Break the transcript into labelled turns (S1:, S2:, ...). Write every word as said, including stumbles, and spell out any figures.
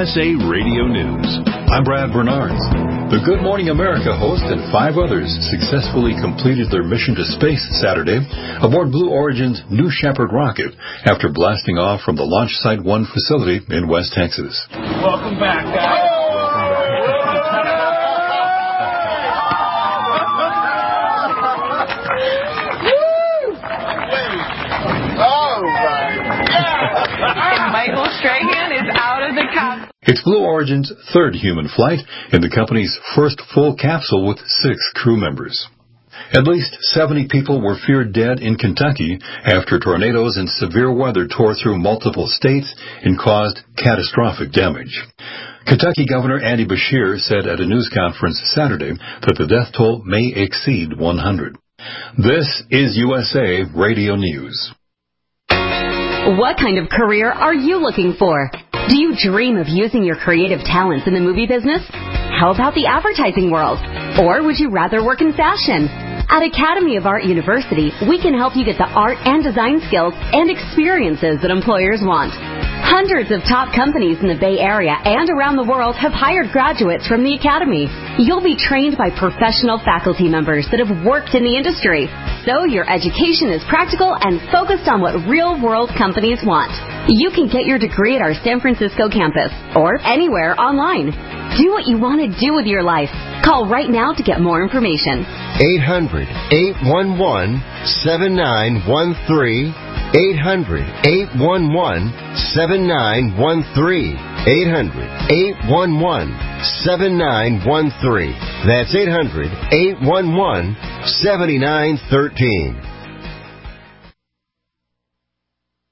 S1: S A Radio News. I'm Brad Bernards. The Good Morning America host and five others successfully completed their mission to space Saturday aboard Blue Origin's New Shepard rocket after blasting off from the Launch Site one facility in West Texas.
S2: Welcome back, guys.
S3: Michael Strahan is out of the capsule.
S1: It's Blue Origin's third human flight and the company's first full capsule with six crew members. At least seventy people were feared dead in Kentucky after tornadoes and severe weather tore through multiple states and caused catastrophic damage. Kentucky Governor Andy Beshear said at a news conference Saturday that the death toll may exceed one hundred. This is U S A Radio News.
S4: What kind of career are you looking for? Do you dream of using your creative talents in the movie business? How about the advertising world? Or would you rather work in fashion? At Academy of Art University, we can help you get the art and design skills and experiences that employers want. Hundreds of top companies in the Bay Area and around the world have hired graduates from the Academy. You'll be trained by professional faculty members that have worked in the industry, so your education is practical and focused on what real-world companies want. You can get your degree at our San Francisco campus or anywhere online. Do what you want to do with your life. Call right now to get more information.
S5: eight hundred, eight one one, seven nine one three. eight hundred, eight one one, seven nine one three. eight hundred, eight one one, seven nine one three. That's eight hundred, eight one one, seven nine one three.